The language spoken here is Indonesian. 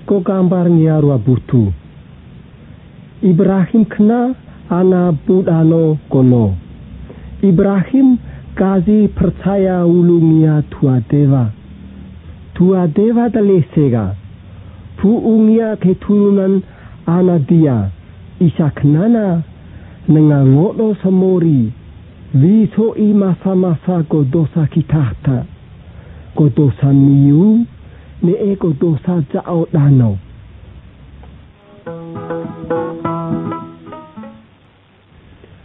ko gambarnya rua butu. Ibrahim kena ana budano kono. Ibrahim kazi percaya ulungia tua dewa. Tua dewa dalesega. Puungia keturunan ana dia. Isak nana nengangono samori. Viso i masa-masa ko dosa kitata. Ko dosa niu. Ne eko dosa jao danau.